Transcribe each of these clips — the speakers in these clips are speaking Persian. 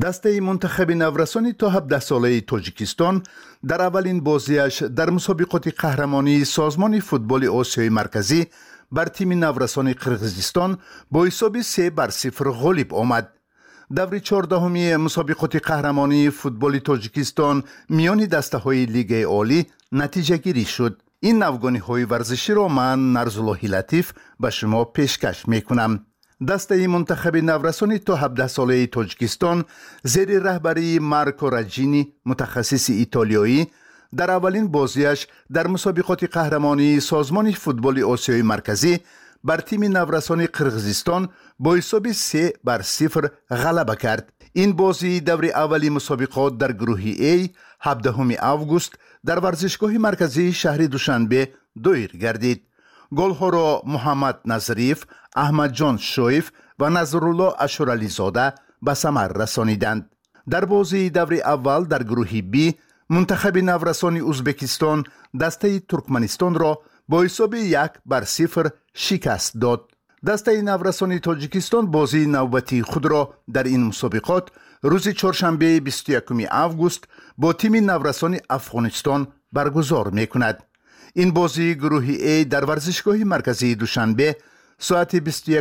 دسته منتخب نورسانی تا 17 ساله تاجیکستان در اولین بازیش در مسابقات قهرمانی سازمان فوتبال آسیای مرکزی بر تیم نورسان قرقیزستان با حساب 3-0 غالب آمد. دور 14 مسابقات قهرمانی فوتبال تاجیکستان میان دسته‌های لیگ عالی نتیجه گیری شد. این نوگانی‌های ورزشی را من نرزالله لطیف به شما پیشکش میکنم. دسته منتخب نورسانی تا 17 ساله تاجیکستان زیر رهبری مارکو راجینی متخصص ایتالیایی در اولین بازیش در مسابقات قهرمانی سازمان فوتبال آسیای مرکزی بر تیم نورسان قرقیزستان با حساب 3-0 غلبه کرد. این بازی دور اولی مسابقات در گروه A 17 آگوست در ورزشگاه مرکزی شهر دوشنبه دایر گردید. گل‌ها را محمد نظریف، احمد جان شویف و نظرالله اشرالی زاده به ثمر رسانیدند. در بازی دور اول در گروه B منتخب نورسان ازبکستان دسته ترکمنستان را با حساب 1-0 شکست داد. دسته نورسان تاجیکستان بازی نوبتی خود را در این مسابقات روز چهارشنبه 21 آگوست با تیم نورسان افغانستان برگزار می‌کند. این بازی گروه A در ورزشگاه مرکزی دوشنبه ساعت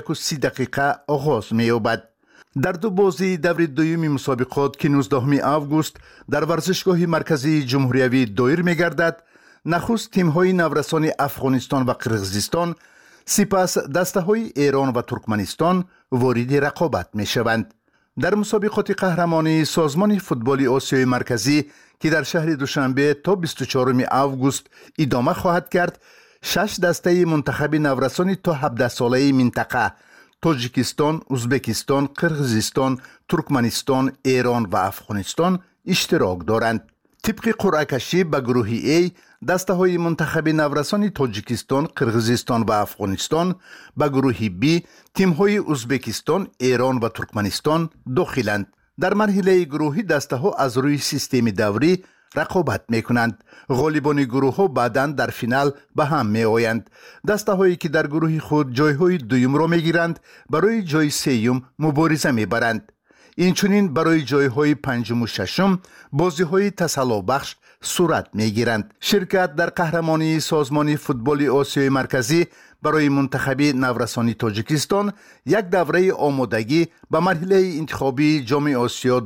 21:30 آغاز می‌یابد. در دو بازی دور دوم مسابقات که 19 آگوست در ورزشگاه مرکزی جمهوریوی دایر می‌گردد، نخست تیم‌های نورسان افغانستان و قرقیزستان، سپس دسته‌های ایران و ترکمنستان وارد رقابت می‌شوند. در مسابقات قهرمانی سازمان فوتبال آسیای مرکزی که در شهر دوشنبه تا 24 آگوست ادامه خواهد کرد، 6 دسته منتخب نورسان تا 17 ساله منطقه تاجیکستان، ازبکستان، قرقیزستان، ترکمنستان، ایران و افغانستان اشتراک دارند. طبق قرعه کشی به گروه A دسته های منتخب نورسان تاجیکستان، قرقیزستان و افغانستان، به گروه B تیم های ازبکستان، ایران و ترکمنستان داخلند. در مرحله گروهی دسته ها از روی سیستم دوری رقابت می کنند. غالبان گروه ها بعداً در فینال به هم می آیند. دسته هایی که در گروه خود جای های دوم را می گیرند برای جای سوم مبارزه می برند. اینچنین برای جای های پنجم و ششم بازی های تسلا بخش صورت می گیرند. شرکت در قهرمانی سازمان فوتبال آسیای مرکزی برای منتخب نورسان تاجیکستان یک دوره آمادگی به مرحله انتخابی جام آسیا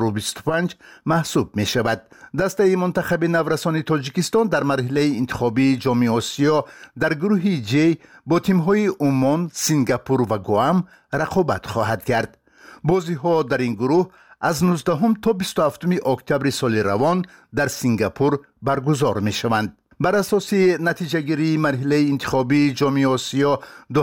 2025 محسوب می شود. دسته منتخب نورسان تاجیکستان در مرحله انتخابی جام آسیا در گروه J با تیم های عمان، سنگاپور و گوام رقابت خواهد کرد. بازی ها در این گروه از 19 تا 27 اکتبر سال روان در سنگاپور برگزار می شوند. بر اساس نتیجه گیری مرحله انتخابی جام آسیا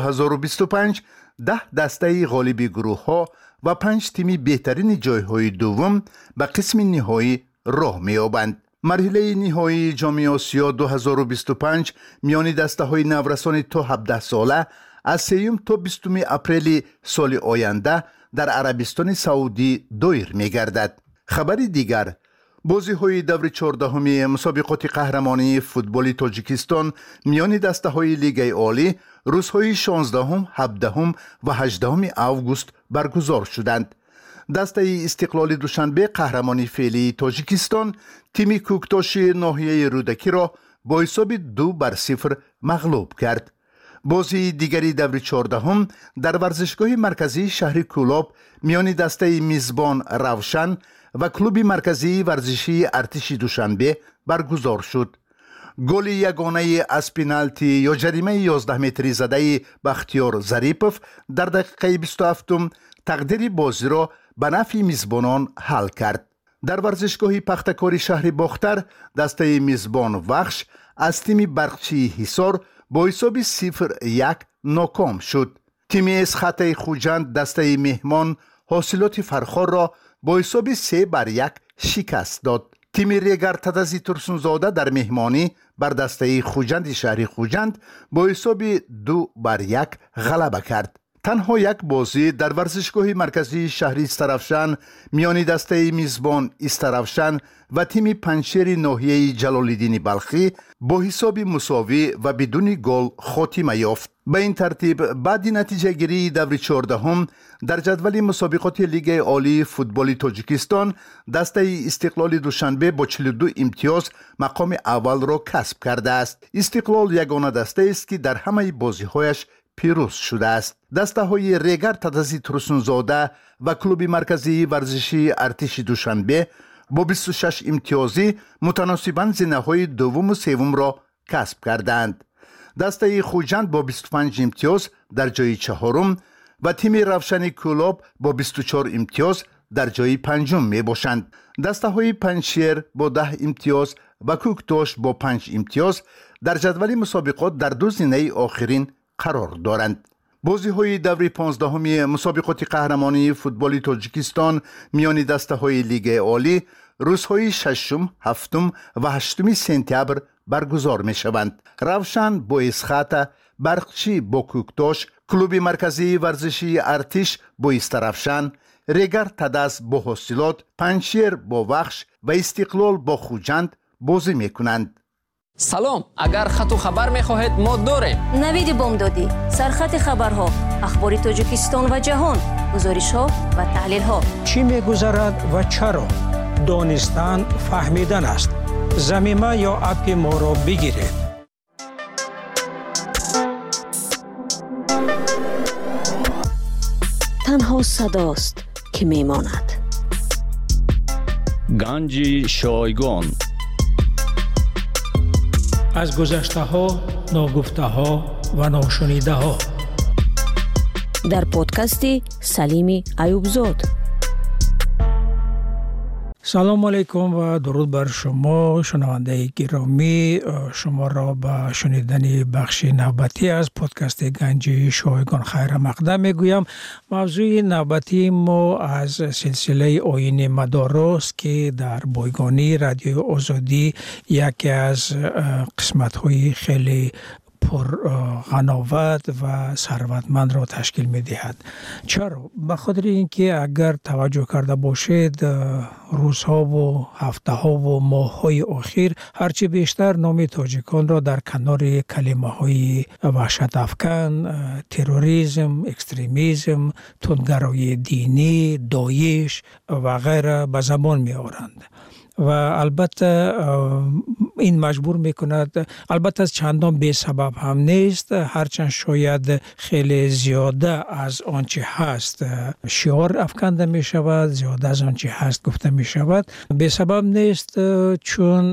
2025 10 دسته غالب گروه ها و 5 تیم بهترین جای های دوم به قسم نهایی راه می یابند. مرحله نهایی جام آسیا 2025 میان دسته های نورسان تا 17 ساله از 3 تا 20 اپریل سال آینده در عربستان سعودی دایر می گردد. خبر دیگر، بازی های دور 14 مسابقات قهرمانی فوتبال تاجیکستان میان دسته های لیگ عالی روزهای 16، 17 و 18 آگوست برگزار شدند. دسته استقلال دوشنبه قهرمانی فعلی تاجیکستان تیم کوکتاش ناحیه رودکی را با حساب 2-0 مغلوب کرد. بازی دیگری دور 14 در ورزشگاه مرکزی شهر کولاب میان دسته میزبان روشن و کلوب مرکزی ورزشی ارتش دوشنبه برگزار شد. گل یگانه از پنالتی یا جریمه 11 متری زده بختیار ظریفов در دقیقه 27 تقدیر بازی را به نفع میزبانان حل کرد. در ورزشگاه پختکاری شهر باختر دسته میزبان وخش از تیم برقچی حصار با حساب 0-1 ناکام شد. تیم اسخط خوجند دسته مهمان حاصلات فرخار را با حساب 3-1 شکست داد. تیم ریگر تدزی ترسونزاده در مهمانی بر دسته خوجند شهر خوجند با حساب 2-1 غلبه کرد. تنها یک بازی در ورزشگاه مرکزی شهری استرافشان میان دسته میزبان استرافشان و تیم پنشیر ناحیه جلال‌الدین بلخی با حساب مساوی و بدون گل خاتمه یافت. به این ترتیب بعد نتیجه گیری دور 14 در جدول مسابقات لیگ عالی فوتبال تاجیکستان دسته استقلال دوشنبه با 42 امتیاز مقام اول را کسب کرده است. استقلال یگانه دسته است که در همه بازی‌هایش پیروز شده است. دسته های ریگر تدزی ترسونزاده و کلوب مرکزی ورزشی ارتش دوشنبه با 26 امتیازی متناسباً زینه های دوم و سوم را کسب کردند. دسته خوجند با 25 امتیاز در جای چهارم و تیم روشن کلوب با 24 امتیاز در جای پنجم می باشند. دسته های پنشیر با 10 امتیاز و کوکتوش با 5 امتیاز در جدول مسابقات در دو زینه آخرین قرار دارند. بازی های دور 15 مسابقات قهرمانی فوتبال تاجیکستان میان دسته های لیگ عالی روزهای 6، 7 و 8 سپتامبر برگزار می شوند. روشن با اسخاته، برقچی با کوکتوش، کلوب مرکزی ورزشی ارتش با استرافشان، ریگر تدز با حاصلات، پنشیر با وخش و استقلال با خوجند بازی می کنند. سلام، اگر خط و خبر می‌خواهید ما داریم. نوید بامدادی، سرخط خبرها، اخبار تاجیکستان و جهان، گزارش‌ها و تحلیل‌ها. چی می‌گذرد و چرا؟ دانستن فهمیدن است. زمینه یا اپ ما را بگیرید. تنها صداست که میماند. گنج شایگان از گذشته ها، ناگفته ها و ناشنیده ها. در پادکستی سلیمی ایوبزاد. سلام علیکم و درود بر شما شنونده گرامی. شما را به شنیدن بخش نوبتی از پادکست گنج شایگان خیر مقدم میگویم. موضوع نوبتی ما از سلسله آیین مدارس که در بایگانی رادیو آزادی یکی از قسمت های خیلی پر غناوت و ثروتمند را تشکیل می دهد. چرا؟ به خاطر اینکه اگر توجه کرده باشید روزها و هفته ها و ماه های اخیر هرچی بیشتر نام تاجیکان را در کنار کلمه های وحشت افکن، تروریسم، اکستریمیسم، تندگرایی دینی، داعش و غیره به زبان می آورند. و البته این مجبور میکند، البته چندان به سبب هم نیست، هرچند شاید خیلی زیاده از آنچه هست شعار افکنده می شود، زیاده از آنچه هست گفته می شود، به سبب نیست، چون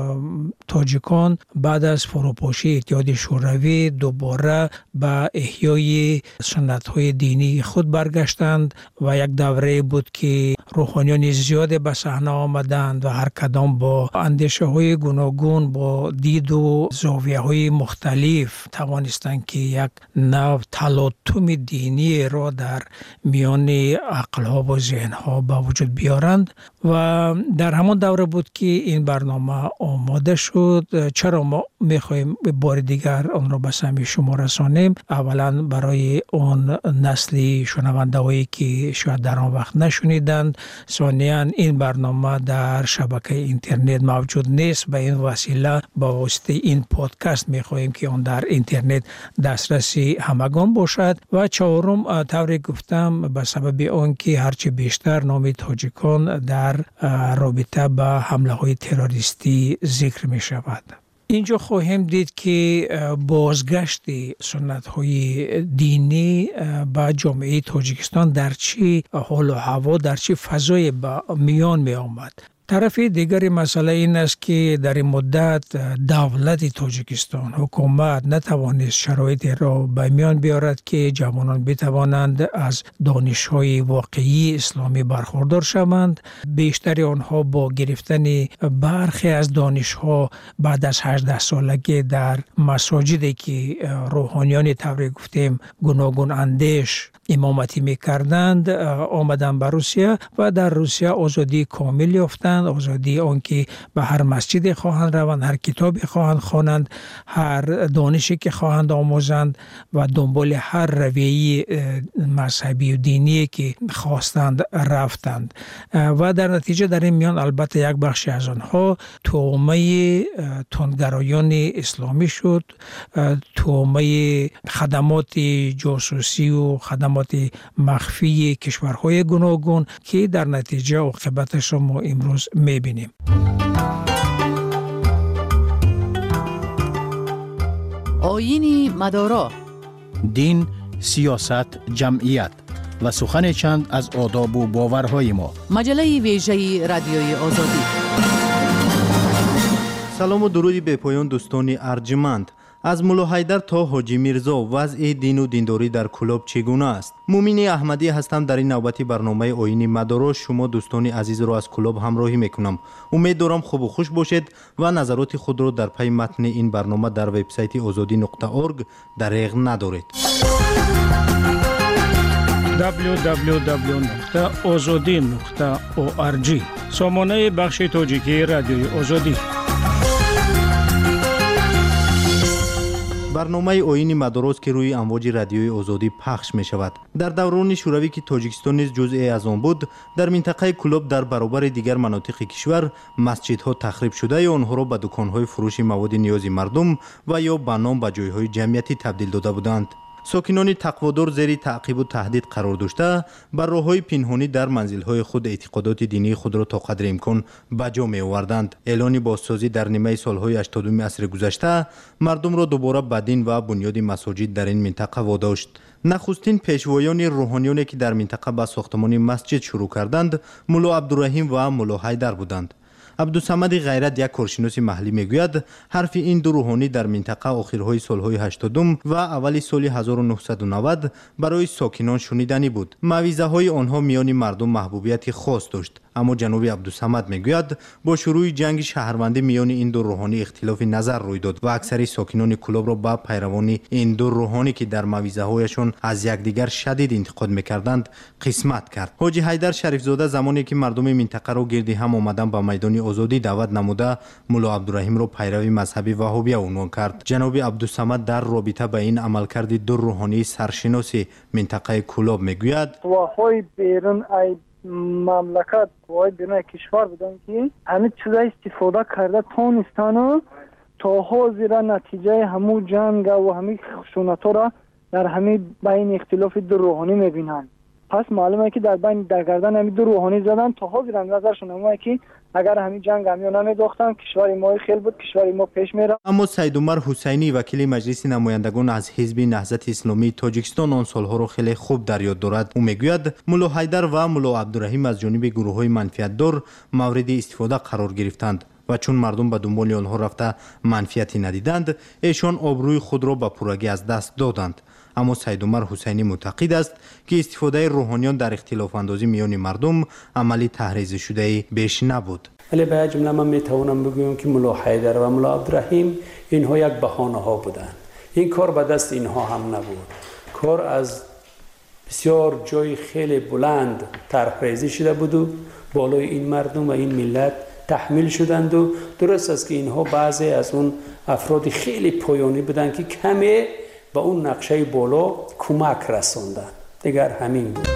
تاجیکان بعد از فروپاشی اتحاد شوروی دوباره به احیای سنت های دینی خود برگشتند و یک دوره بود که روحانیان زیاد به صحنه آمدند و هر کدام با اندیشه های گوناگون، با دید و زاویه های مختلف توانستند که یک نوع تلاطم دینی را در میان عقل ها و ذهن ها به وجود بیارند و در همان دوره بود که این برنامه آماده شد. چرا ما میخوایم بار دیگر آن را به سمع شما رسانیم؟ اولا برای اون نسل شنونده هایی که شاید در آن وقت نشنیدند، ثانیاً این برنامه در شبکه اینترنت موجود نیست، به این وسیله با واسطه این پادکست میخواهیم که اون در اینترنت دسترسی همگان باشد و چهارم طوری گفتم به سبب اون که هرچی بیشتر نام تاجیکان در رابطه با حمله های تروریستی ذکر می شود. اینجا خواهیم دید که بازگشت سنت های دینی به جامعه تاجیکستان در چی حال و هوا، در چی فضای به میان می آمد. طرف دیگری مسئله این است که در این مدت دولت تاجیکستان، حکومت نتوانست شرایط را به میان بیارد که جوانان بتوانند از دانش‌های واقعی اسلامی برخوردار شوند. بیشتر آنها با گرفتن برخی از دانش‌ها بعد از 18 سالگی در مساجدی که روحانیان طوری گفتیم گوناگون اندیش امامتی می‌کردند آمدن به روسیه و در روسیه آزادی کامل یافتند دارند، آزادی آنکه به هر مسجد خواهند روند، هر کتابی خواهند خوانند، هر دانشی که خواهند آموزند و دنبال هر رویه مذهبی و دینی که خواستند رفتند. و در نتیجه در این میان البته یک بخشی از آنها تومه تندگرایان اسلامی شد، تومه خدمات جاسوسی و خدمات مخفی کشورهای گوناگون که در نتیجه عاقبتش را ما امروز میبینیم. آیین مدارا، دین، سیاست، جمعیت و سخن چند از آداب و باورهای ما. مجله ویژه رادیوی آزادی. سلام و درودی به پایان دوستان ارجمند. از مولا حیدر تا حاجی میرزا وضع دین و دینداری در کلاب چگونه است؟ مومین احمدی هستم. در این نوبتی برنامه آیین مدارا شما دوستان عزیز را از کلاب همراهی میکنم. امید دارم خوب و خوش باشید و نظرات خود را در پی متن این برنامه در وبسایت azadi.org دریغ ندارید. www.azadi.org سامانه بخش تاجیکی رادیوی آزادی. برنامه آیین مداراست که روی امواج رادیوی آزادی پخش می شود. در دوران شوروی که تاجیکستان نیز جزئی از آن بود، در منطقه کلاب در برابر دیگر مناطق کشور مسجدها تخریب شده یا آنها را به دکانهای فروش مواد نیازی مردم و یا به نام به جایهای جمعیتی تبدیل داده بودند. ساکنان تقوادار زیر تعقیب و تهدید قرار داشته بر راه‌های پنهانی در منزل‌های خود اعتقادات دینی خود را تا قدر امکان به جا می‌آوردند. اعلان بازسازی در نیمه سال‌های 80 عصر گذشته مردم را دوباره به دین و بنیاد مساجد در این منطقه واداشت. نخستین پیشوایان روحانیانی که در منطقه به ساختمان مسجد شروع کردند مولا عبدالرحیم و مولا حیدر بودند. عبدالصمد غیرت یک کارشناس محلی میگوید حرف این دو روحانی در منطقه آخرهای سالهای 80 و اول سال 1990 برای ساکنان شنیدنی بود. موعظه های آنها میان مردم محبوبیت خاص داشت. اما جناب عبدالصمد میگوید با شروع جنگ شهروندی میان این دو روحانی اختلاف نظر روی داد و اکثر ساکنان کلاب را با پیروانی این دو روحانی که در موعظه هایشان از یکدیگر شدید انتقاد میکردند قسمت کرد. حاجی حیدر شریف زاده زمانی که مردم منطقه را گردی هم آمدن به میدان آزادی دعوت نموده مولا عبدالرحیم را پیروی مذهبی وهابیه عنوان کرد. جناب عبدالصمد در رابطه با این عملکرد دو روحانی سرشناس منطقه کلاب میگوید واهای بیرون ای مملکت و بیرون کشور بودن که همه چیزا استفاده کرده تونستن تا حاضر نتیجه همو جنگ و همه خشونت‌ها را در همه بین اختلاف دو روحانی میبینن. پس معلومه که در بین در گردن همین دو روحانی زدن تا حاضر نظرشون همه که اگر همین جنگ همیانا نمی‌داختن کشور ما خیلی بود، کشور ما پیش میره. اما سید عمر حسینی وکیل مجلس نمایندگان از حزب نهضت اسلامی تاجیکستان آن سالها را خیلی خوب در یاد دارد. او میگوید مولا حیدر و مولا عبدالرحیم از جانب گروه‌های منفعت‌دار مورد استفاده قرار گرفتند و چون مردم به دنبال آنها رفته منفعتی ندیدند ایشان آبروی خود را به پورگی از دست دادند. اما سید عمر حسینی معتقد است که استفاده روحانیان در اختلاف اندازی میان مردم عملی تحریض شده بیش نبود. ولی به جمله من میتوانم بگویم که مولا حیدر و مولا عبدالرحیم اینها یک بهانه ها بودند. این کار به دست اینها هم نبود. کار از بسیار جای خیلی بلند طرحریزی شده بود و بالای این مردم و این ملت تحمیل شدند و درست است که اینها بعضی از اون افراد خیلی پایانی بودند که کمی به اون نقشه بالا کمک رساندند. دیگر همین بود.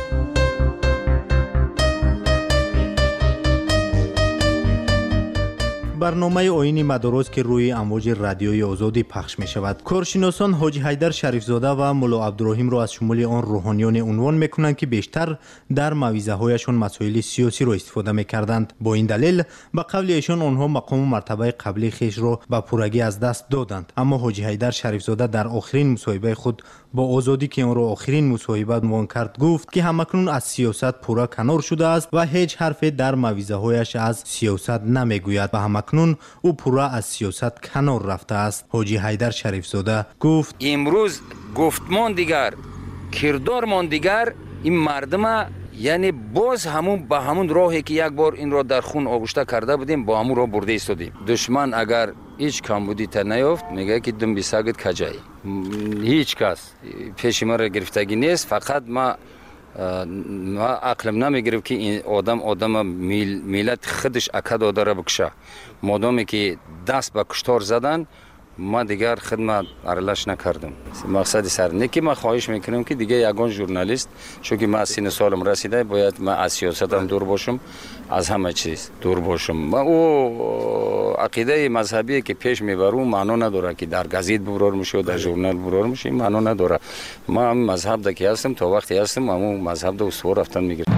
برنامه آیین مداراست که روی امواج رادیوی آزادی پخش می شود. کارشناسان حاجی حیدر شریف زاده و مولا عبدالرحیم را از شمول آن روحانیان عنوان می کنند که بیشتر در موعظه هایشان مسائل سیاسی را استفاده می کردند. با این دلیل به قول ایشان آنها مقام و مرتبه قبلی خویش را به پورگی از دست دادند. اما حاجی حیدر شریف زاده در آخرین مصاحبه خود با آزادی که آن را آخرین مصاحبه عنوان کرد گفت که همکنون از سیاست پورا کنار شده است و هیچ حرفی در موعظه هایش از سیاست نمیگوید و همکنون او پورا از سیاست کنار رفته است. حاجی حیدر شریف زاده گفت امروز گفتمان دیگر کردارمان دیگر این مردم یعنی باز همون به همون راهی که یک بار این را در خون آغشته کرده بودیم با همون را برده ایستادیم. دشمن اگر هیچ کمبودی تا نیافت میگه که دم بیساگت کجایی. هیچ کس پیش ما را گرفتگی نیست. فقط ما ما عقلم نمیگرفت که این آدم ملت خودش اکد داره بکشه. مادامی که دست به کشتار زدن ما دیگر خدمت ارلش نکردم. مقصد سر نه که ما خواهش میکنم که دیگه یگان ژورنالیست، چون که من سن سالم رسیده، باید من از سیاستم دور باشم، از همه چیز دور باشم. ما او عقیده مذهبی که پیش میبرم معنا نداره که در گزیت برار میشه، در ژورنال برار میشه، معنا نداره. ما هم مذهب دکی هستم، تا وقتی هستم همون مذهب دو استوار رفتن میگیرم.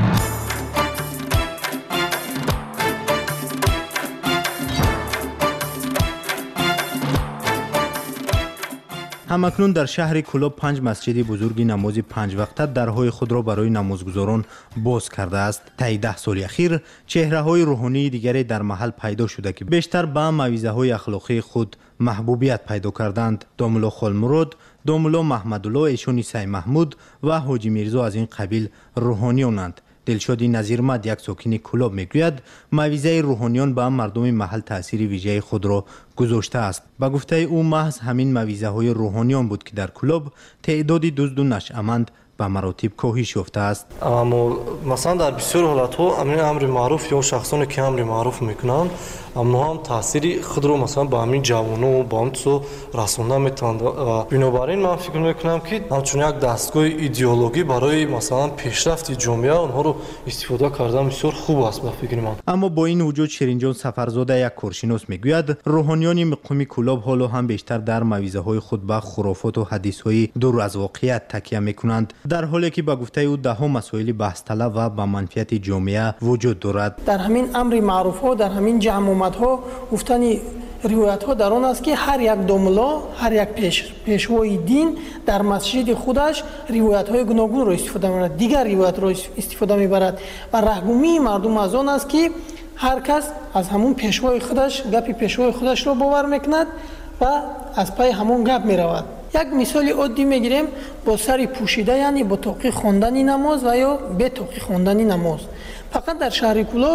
همکنون در شهر کلوب 5 مسجد بزرگ نماز 5 وقته درهای خود را برای نمازگزاران باز کرده است. طی 10 سال اخیر چهره های روحانی دیگری در محل پیدا شده که بیشتر به موعظه های اخلاقی خود محبوبیت پیدا کردند. داملا خالمراد، داملا محمدالله ایشون عیسی محمود و حاجی میرزا از این قبیل روحانیانند. دلشادی نظیرمد، یک ساکن کلوب، میگوید موعظه روحانیان به مردم محل تاثیر ویژه خود را گذاشته است. با گفته او محض همین موعظه های روحانیان بود که در کلوب تعداد دزد و نشأمند به مراتب کاهش یافته است. اما مثلا در بسیار حالت ها امر معروف یا شخصانی که امر معروف میکنند اما هم تاثیر خود رو مثلا با همین جوانو و با همچو رسوندن میتوند. بنابراین من فکر میکنم که همچون یک دستگاه ایدئولوژی برای مثلا پیشرفت جامعه اونها رو استفاده کردن بسیار خوب است به فکر من. اما با این وجود شیرینجان سفرزاده، یک کارشناس، میگوید روحانیان مقامی کلوب حالا هم بیشتر در موعظه های خود به خرافات و حدیث های دور از واقعیت تکیه میکنند، در حالی که با گفته او ده ها مسائل بحث طلب و با منفعت جامعه وجود دارد. در همین امر معروف ها، در همین جمع ها گفتن روایت ها در آن است که هر یک دوملا، هر یک پیشوای دین در مسجد خودش روایت های گوناگون را استفاده می‌برد، دیگر روایت را استفاده می‌برد و رهگمی مردم از آن است که هر کس از همون پیشوای خودش گپ پیشوای خودش را باور میکند و از پای همون گپ میرود. یک مثال عادی میگیریم، با سر پوشیده، یعنی با توقی خواندن نماز و یا به توقی خواندن نماز. فقط در شهر کلوب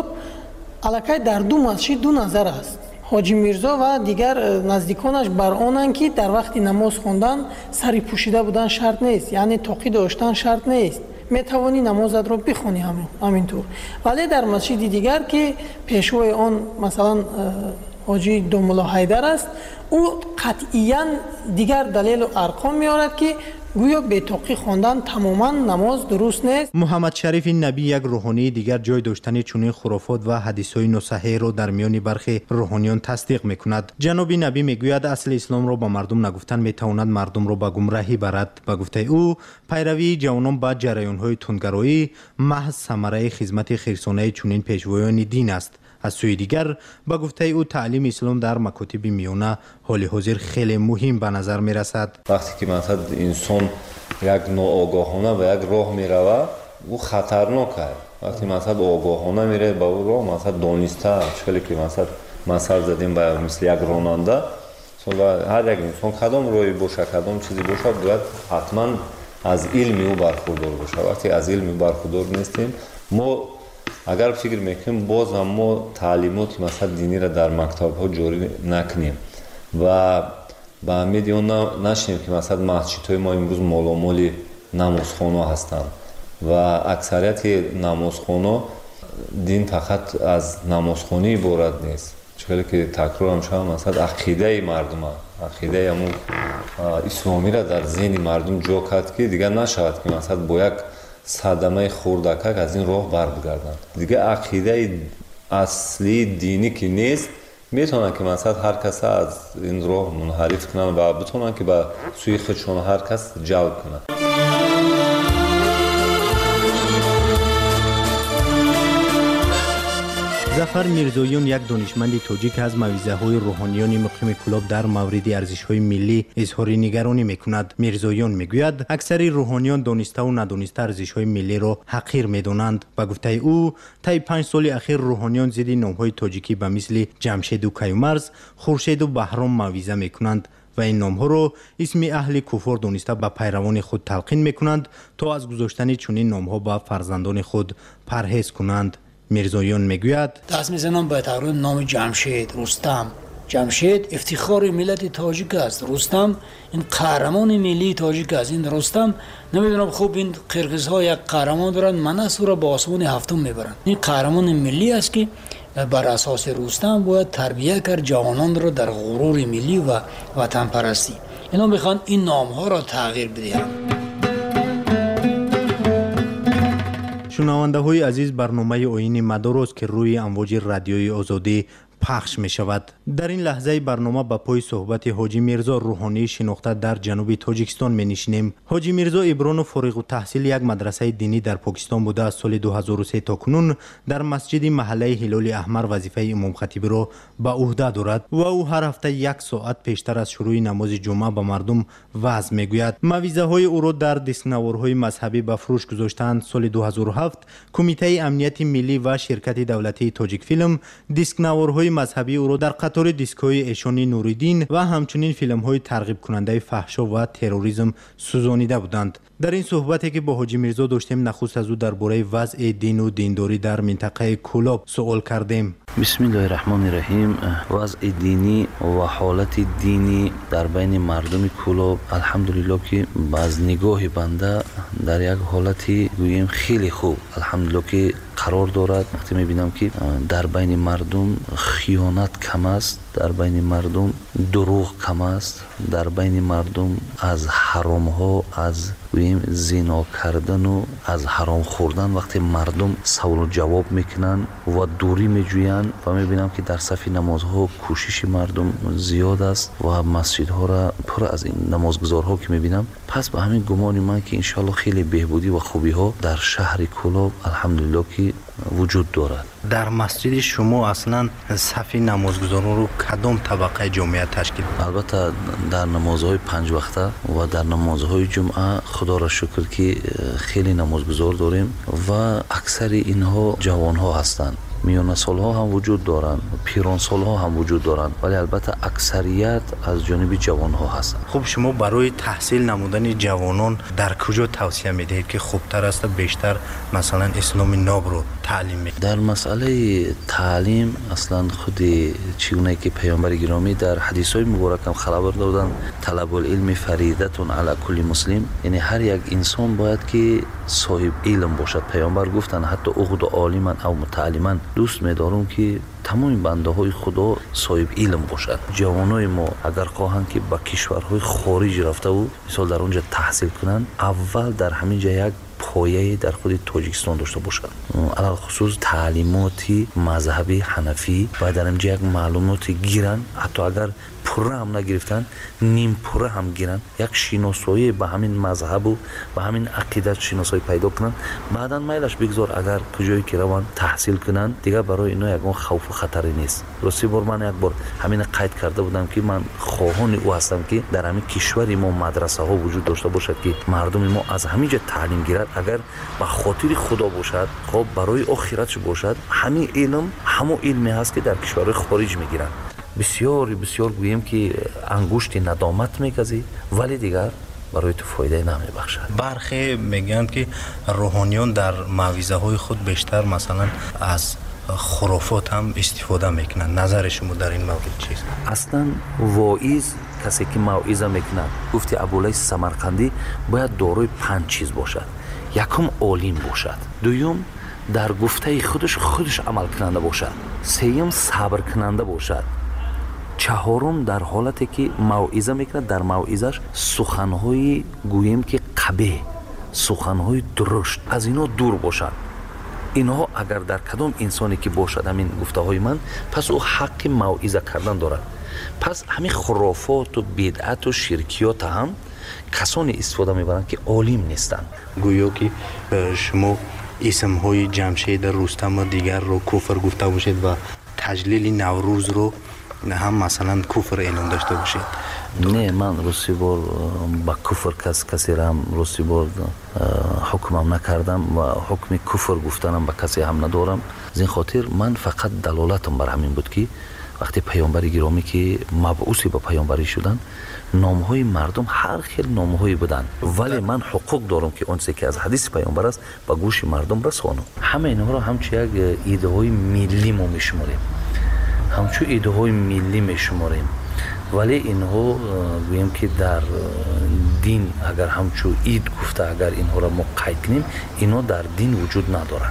الکی در 2 مسجد 2 نظر است. حاجی میرزا و دیگر نزدیکانش بر آنند که در وقت نماز خواندن سر پوشیده بودن شرط نیست، یعنی توقی داشتن شرط نیست، میتوانی نمازت را بخوانی همینطور. ولی در مسجد دیگر که پیشوای آن مثلا حاجی دوملا حیدر است، او قطعیاً دیگر دلیل و ارقام میارد که گویا به توقی خواندن تماما نماز درست نیست. محمد شریف نبی، یک روحانی دیگر، جای داشتن چنین خرافات و حدیث‌های ناصحیح را در میان برخی روحانیان تصدیق میکند. جناب نبی میگوید اصل اسلام را با مردم نگفتن میتواند مردم را به گمراهی برد. با گفته او پیروی جوانان با جریان‌های تندگرایی محض ثمره خدمت خیرسانه چنین پیشوایان دین است. از سوی دیگر با گفته او تعلیم اسلام در مکاتب میانه حال حاضر خیلی مهم به نظر می رسد. وقتی که مثلا انسان یک ناآگاهانه و یک راه می رود، او خطرناک است. وقتی مثلا آگاهانه میره با او راه، مثلا دانسته، چطوری که مثلا زدیم با مثل یک راننده، هر یک انسان کدام راهی باشه، کدام چیزی باشه، باید حتما از علم او برخوردار باشه. وقتی از علم برخوردار نیستیم، ما اگر فکر میکنیم باز هم ما تعلیمات مثلا دینی را در مکتب ها جاری نکنیم و به امید اون نشیم که مثلا مسجد های ما امروز مالامال نمازخانه هستند و اکثریت نمازخانه دین فقط از نمازخانه عبارت نیست، چون که تکرار هم شد مثلا عقیده مردم، عقیده همون اسلامی را در ذهن مردم جا کرد که دیگر نشود که مثلا با یک صدمه خوردکک از این راه بر بگردند. دیگه عقیده اصلی دینی که نیست، میتونن که مثلا هر کس از این راه منحرف کنن و بتونن که به سوی خودشون هر کس جلب کنن. ظفر میرزاییان، یک دانشمند تاجیک، از موعظه های روحانیان مقیم کلوب در مورد ارزش های ملی اظهار نگرانی میکند. میرزاییان میگوید اکثر روحانیان دانسته و ندانسته ارزش های ملی را حقیر میدانند. با گفته او طی 5 سال اخیر روحانیان ضد نام های تاجیکی به مثل جمشید و کیومرز، خورشید و بهرام موعظه میکنند و این نام ها را اسم اهل کفر دانسته به پیروان خود تلقین میکنند تا از گذاشتن چنین نام ها به فرزندان خود پرهیز کنند. میرزاییان میگوید دست میزنم به تقریبا نام جمشید، رستم، جمشید افتخار ملت تاجیک است، رستم این قهرمان ملی تاجیک است. این رستم نمیدونم خوب این قرقیزها یک قهرمان دارن، منصور را به آسمان هفتم میبرن. این قهرمان ملی است که بر اساس رستم باید تربیت کرد جوانان را در غرور ملی و وطن پرستی. اینا میخوان این نام ها را تغییر بدهند. شنونده های عزیز، برنامه آیین مدار است که روی امواج رادیوی آزادی پخش می شود. در این لحظه برنامه با پای صحبت حاجی میرزا روحانی شناخته در جنوب تاجیکستان می نشینیم. حاجی میرزا ابران فارغ التحصیل یک مدرسه دینی در پاکستان بوده. از سال 2003 تا کنون در مسجد محله هلال احمر وظیفه امام خطیب را به عهده دارد و او هر هفته 1 ساعت پیشتر از شروع نماز جمعه به مردم وعظ می گوید. موعظه های او را در دیسکنوارهای مذهبی به فروش گذاشتند. سال 2007 کمیته امنیت ملی و شرکت دولتی تاجیک فیلم دیسکنوارهای مذهبی او را در قطار دیسک‌های ایشانی نوریدین و همچنین فیلم‌های ترغیب کننده فحشا و تروریسم سوزانیده بودند. در این صحبتی که با حاجی میرزا داشتیم نخست از او درباره وضع دین و دینداری در منطقه کولاب سوال کردیم. بسم الله الرحمن الرحیم. وضع دینی و حالت دینی در بین مردم کولاب الحمدلله که باز نگاه بنده در یک حالتی گوییم خیلی خوب الحمدلله که قرار دارد. وقتی میبینم که در بین مردم خیانت کم است، در بین مردم دروغ کم است، در بین مردم از حرام ها، از زنا کردن و از حرام خوردن وقتی مردم سوال و جواب میکنن و دوری میجوین و میبینم که در صف نمازها کوشش مردم زیاد است و مسجدها را پر از این نمازگزارها که میبینم. پس به همین گمان من که انشالله خیلی بهبودی و خوبی ها در شهر کولاب الحمدلله که وجود دارد. در مسجد شما اصلا صف نمازگزاران رو کدام طبقه جامعه تشکیل؟ البته در نمازهای 5 وقته و در نمازهای جمعه خدا را شکر که خیلی نمازگزار داریم و اکثر اینها جوانها هستند. میان سالها هم وجود دارند، پیران سالها هم وجود دارند، ولی البته اکثریت از جانب جوانها هستند. خب شما برای تحصیل نمودن جوانان در کجا توصیه میدهید که خوبتر است بیشتر مثلا اسلام ناب رو تعلیم میدهید؟ در مسئله تعلیم اصلا خود چگونه که پیامبر گرامی در حدیث‌های مبارک هم خبر دادن طلب العلم فریضه علی کل مسلم، یعنی هر یک انسان باید که صاحب علم باشد. پیامبر گفتن حتی اغد عالما او متعلما، دوست می‌دارم که تمام بنده های خدا صاحب علم باشد. جوانای ما اگر خواهند که به کشورهای خارج رفته و مثلا در اونجا تحصیل کنند، اول در همین جا یک پایه در خود تاجیکستان داشته باشد. علاوه خصوص تعلیماتی مذهبی حنفی و در اینجا یک معلوماتی گیرن، حتی اگر پره هم نگرفتن نیم پره هم گیرن، یک شناسایی به همین مذهب و به همین عقیدت شناسایی پیدا کنن. بعداً میلش بگذار اگر کجایی که روان تحصیل کنن دیگه برای اینا یکون خوف و خطری نیست. راستی بار من یک بار همین قید کرده بودم که من خواهان او هستم که در همین کشور ما مدرسه ها وجود داشته باشد که مردم ما از همینجا تعلیم گیرد. اگر به خاطر خدا باشد، خب برای آخرتش باشد، همین علم همون علمی هست که در کشور خارج میگیرن. بسیار بسیار گوییم که انگشت ندامت میکزی ولی دیگر برای تو فایده نمیبخشد. برخی میگن که روحانیان در موعظه های خود بیشتر مثلا از خرافات هم استفاده میکنن. نظر شما در این مورد چیست؟ اصلا واعظ کسی که موعظه میکنه، گفتی ابوالعلی سمرقندی، باید دارای 5 چیز باشد. یکم عالم باشد، دوم در گفته خودش عمل کننده باشد، سوم صبر کننده باشد، چهارم در حالتی که موعظه میکنه در موعظش سخنهای گوییم که قبیح، سخنهای درشت از اینا دور باشد. اینها اگر در کدام انسانی که باشد همین گفته های من، پس او حق موعظه کردن دارد. پس همین خرافات و بدعت و شرکیات هم کسانی استفاده میبرند که عالم نیستند. گویا که شما اسم های جمشید رستم و دیگر رو کفر گفته باشید و تجلیل نوروز رو هم مثلا کفر اعلام داشته باشید. نه، من روسی بار با کفر کسی را هم روسی بار حکمم نکردم و حکم کفر گفتنم با کسی هم ندارم. از این خاطر من فقط دلالتم بر همین بود که وقتی پیامبر گرامی که مبعوثی با پیامبری شدن، نامهای مردم هر خیل نامهایی بودن، ولی من حقوق دارم که اون چیزی که از حدیث پیامبر است با گوش مردم رسانم. همه اینها را همچون یک ایده های ملی ما میشماریم. همچو ایده های ملی میشماریم، ولی اینها گویم که در دین اگر همچو اید گفته اگر اینها را ما قید کنیم، اینها در دین وجود ندارند.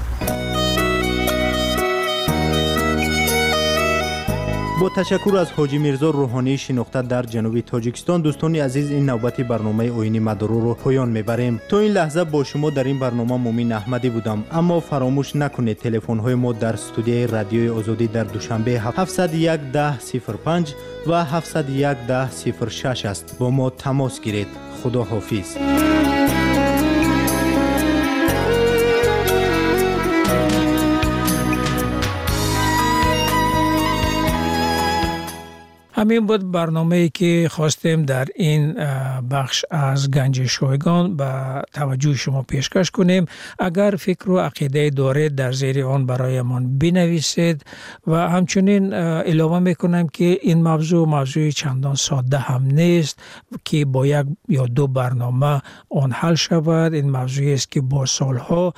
با تشکر از حاجی میرزا روحانی شناخته در جنوب تاجیکستان، دوستان عزیز این نوبت برنامه آیین مدارو رو پایان میبریم. تا این لحظه با شما در این برنامه مومن احمدی بودم، اما فراموش نکنید تلفن های ما در استودیوی رادیوی آزادی در دوشنبه 701 1005 و 701 1006 است. با ما تماس گیرید. خدا حافظ. همین بود برنامه‌ای که خواستیم در این بخش از گنج شایگان به توجه شما پیشکش کنیم. اگر فکر و عقیده دارید در زیر آن برایمان بنویسید و همچنین علاوه میکنم که این موضوع چندان ساده هم نیست که با یک یا دو برنامه آن حل شود. این موضوعی است که با سالها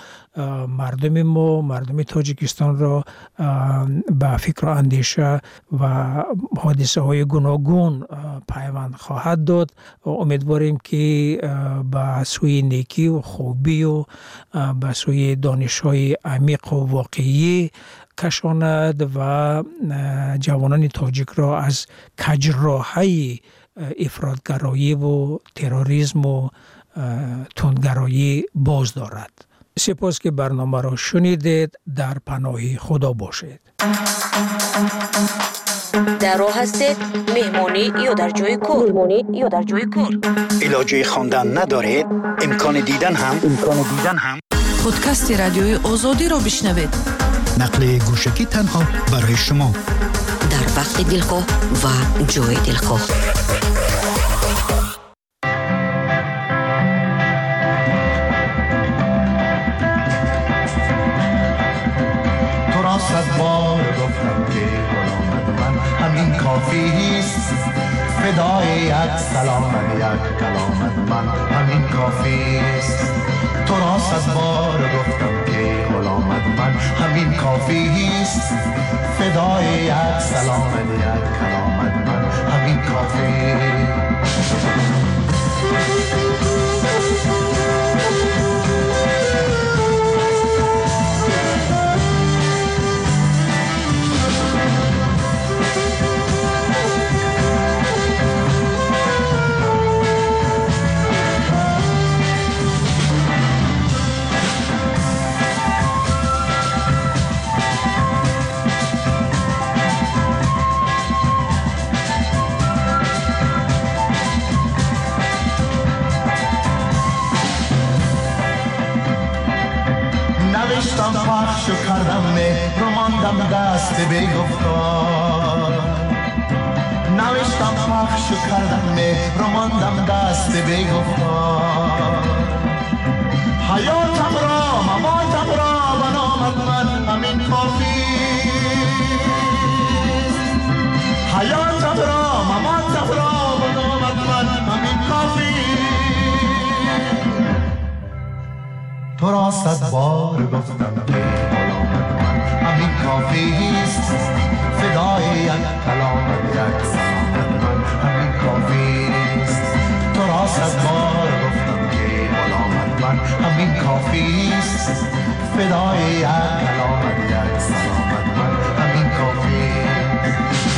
مردم تاجیکستان را به فکر و اندیشه و حادثه های گوناگون پیوند خواهد داد و امیدواریم که به سوی نیکی و خوبی و به سوی دانش های عمیق و واقعی کشاند و جوانان تاجیک را از کجراهی افراطگرایی و تروریسم و تندگرایی باز دارد. سپاس که برنامه را شنیدید. در پناه خدا باشید. در راه هستید؟ مهمانی یا در جای کار؟ علاجه خواندن ندارید؟ امکان دیدن هم پادکست رادیوی آزادی را بشنوید. نقل گوشکی تنها برای شما در وقت دلخواه و جای دلخواه. تو را 100 بار گفتم که غلامت من همین کافی است، فدای یک سلامت یک کلامت من همین کافی است. تو را 100 بار گفتم که غلامت من همین کافی است، فدای یک سلامت یک کلامت من همین کافی است. نوشتم پخش و کردم مهر و ماندم دست بی‌گفتار. نوشتم پخش و کردم مهر و ماندم دست بی‌گفتار. حیاتم را مماتم را به نامت من همین کافی است. حیاتم را مماتم را به نامت من همین کافی. تو را 100 بار گفتم که غلامت من همین کافی است، فدای یک کلامت یک سلامت من همین کافی است. تو را 100 بار گفتم که غلامت من همین کافی است، فدای یک کلامت یک سلامت من همین کافی است.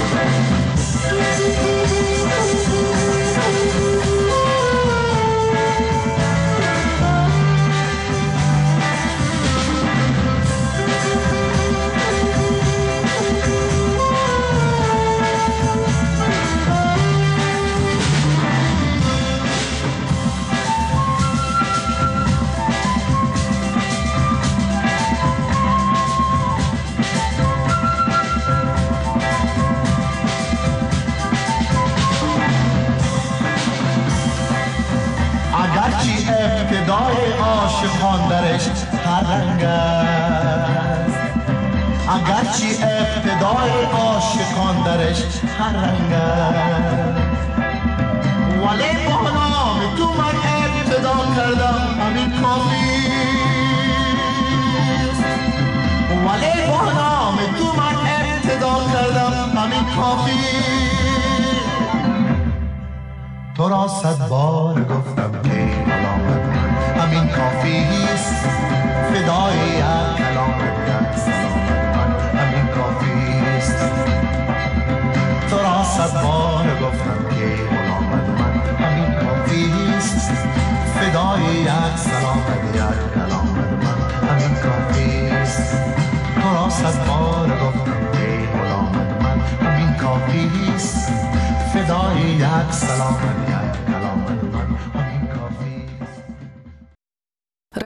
اگرچه ابتدای عاشقان درش هر رنگ است، اگرچه ابتدای عاشقان درش هر رنگ است، ولی با نام تو من ابتدا کردم همین کافی است. ولی با نام تو من ابتدا کردم را 100 بار گفتم که حال آمد من همین کافی است فدای